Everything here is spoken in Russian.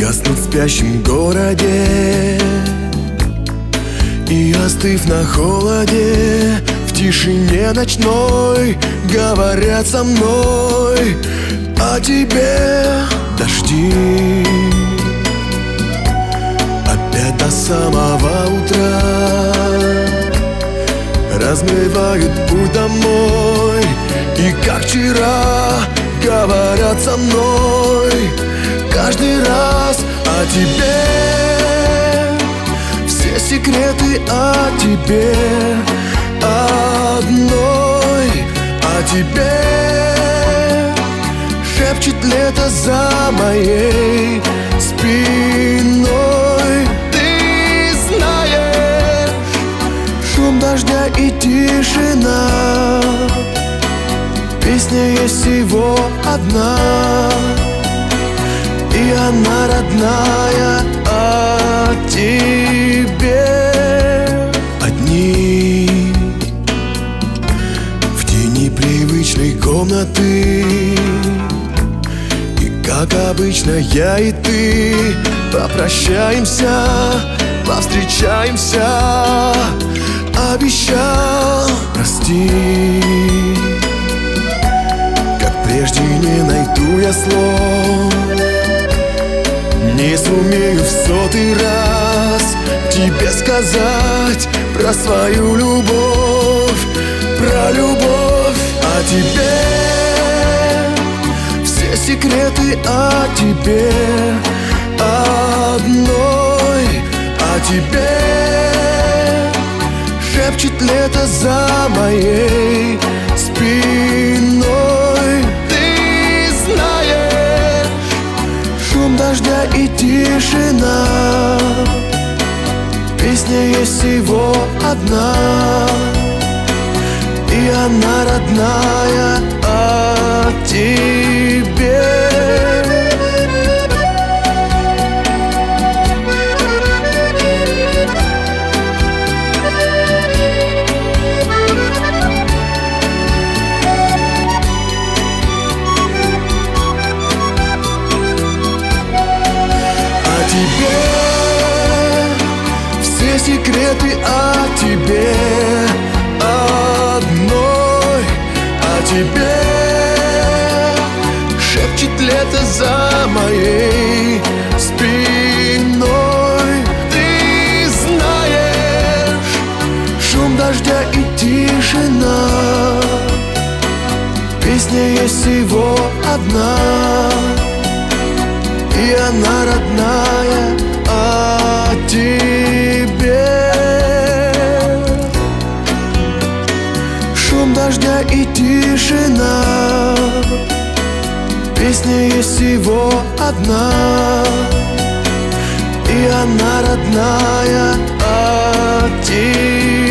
гаснут в спящем городе, и остыв на холоде, в тишине ночной говорят со мной о тебе дожди. Опять до самого утра размывают путь домой, и как вчера говорят со мной каждый раз о тебе. Все секреты о тебе одной, о тебе шепчет лето за моей спиной. Ты знаешь, шум дождя и тишина, песня есть всего одна, и она родная о тебе. Одни в тени привычной комнаты, и как обычно я и ты попрощаемся, повстречаемся. Обещал простить, как прежде не найду я слов, не сумею в 100-й раз тебе сказать про свою любовь, про любовь о тебе. Все секреты о тебе одной, о тебе шепчет лето за моей спиной. Ты знаешь, шум дождя и тишина, песня есть всего одна, и она родная о тебе. Все секреты о тебе одной, о тебе шепчет лето за моей спиной. Ты знаешь, шум дождя и тишина, песня есть всего одна, и она родная о тебе. Шум дождя и тишина, песня есть всего одна, и она родная о тебе.